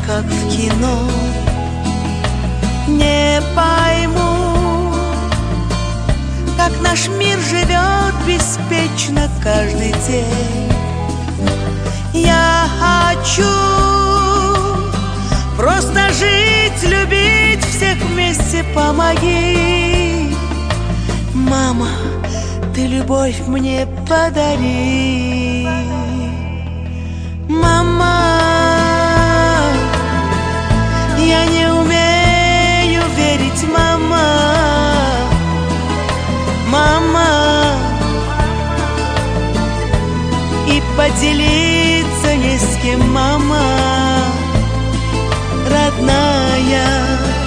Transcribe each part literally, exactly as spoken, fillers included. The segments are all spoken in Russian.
как в кино. Не пойму, как наш мир живет беспечно каждый день. Я хочу просто жить, любить, всех вместе помоги. Мама, ты любовь мне подари. Мама, я не умею верить, мама. Мама, и поделиться не с кем, мама, родная.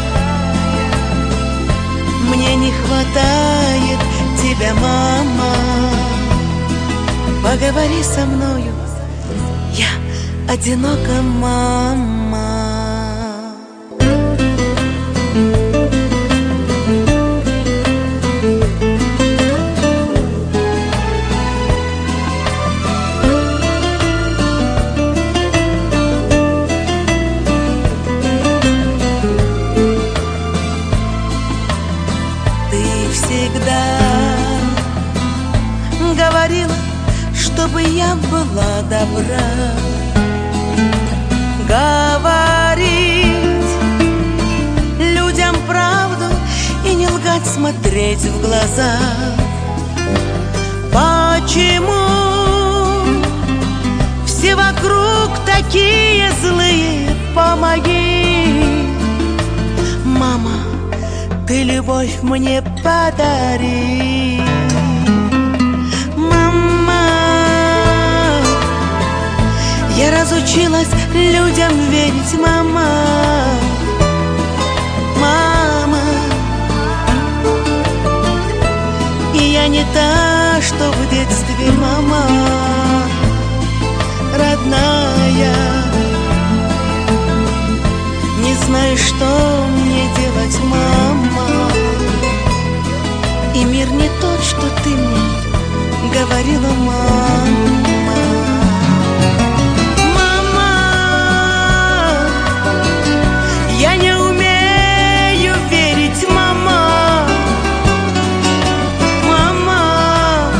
Мне не хватает тебя, мама. Поговори со мною, я одинока, мама. Всегда говорила, чтобы я была добра. Говорить людям правду и не лгать, смотреть в глаза. Почему все вокруг такие злые? Помоги, мама, ты любовь мне подари. Мама, я разучилась людям верить, мама. Мама, и я не та, что в детстве, мама, родная. Не знаю, что мне делать, мама. И мир не тот, что ты мне говорила, мама. Мама, я не умею верить, мама. Мама,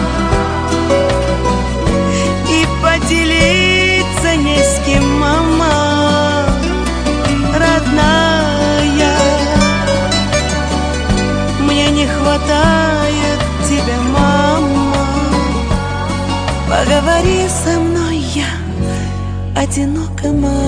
и поделиться не с кем, мама, родная. Мне не хватает тебя, мама. Поговори со мной, я одинока, мама.